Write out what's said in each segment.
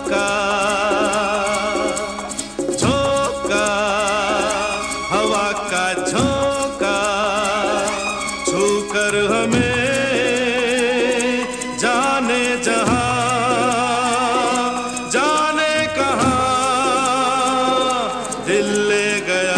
झोंका झोंका हवा का झोंका छूकर हमें जाने जहां जाने कहां दिल ले गया।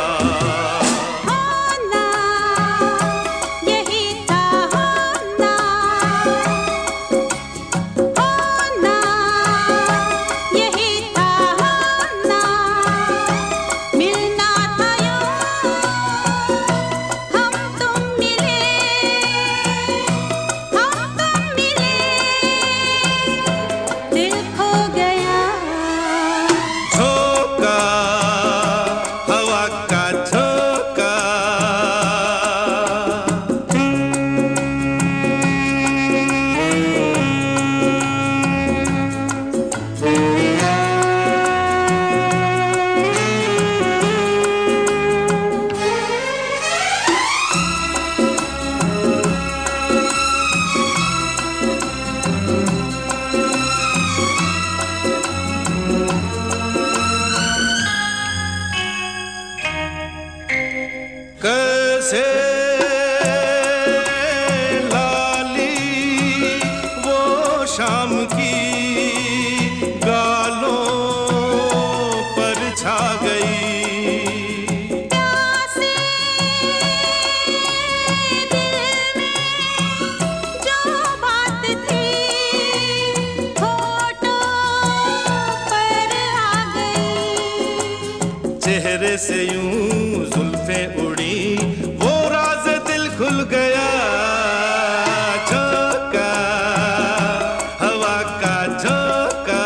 कैसे लाली वो शाम की गालों पर छा गई। प्यासे दिल में जो बात थी होठों पर आ गई। चेहरे से यूं जुल्फें उड़ी वो राज दिल खुल गया। झोंका हवा का झोंका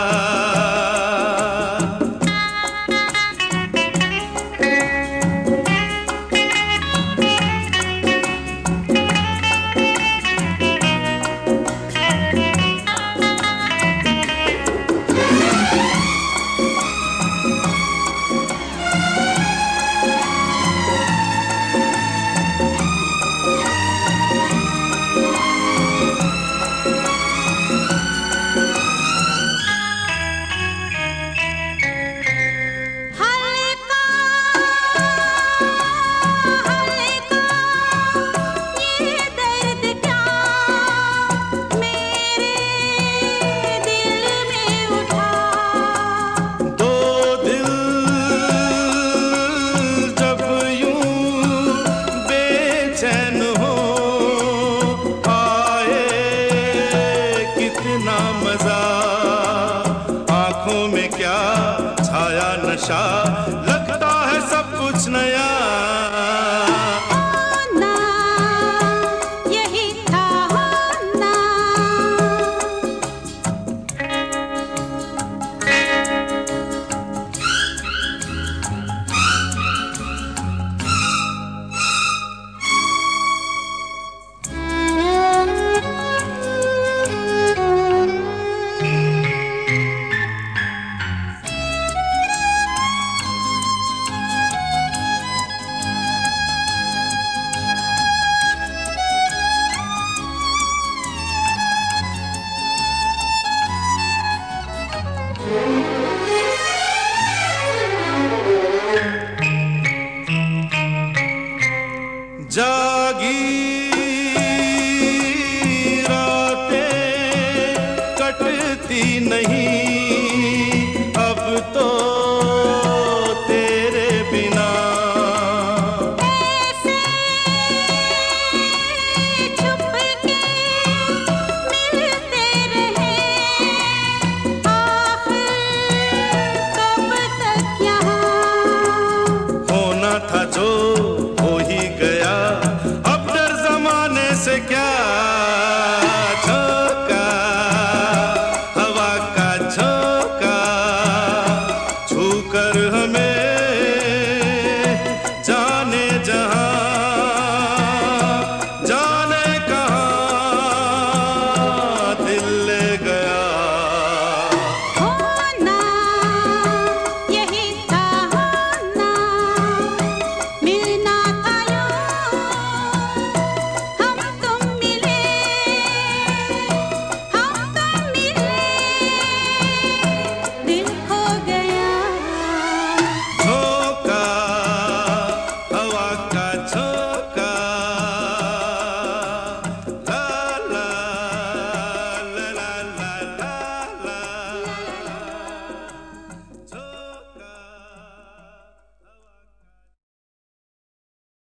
आँखों में क्या छाया नशा लगता है सब कुछ नया। होना यही था होना। जागी रातें कटती नहीं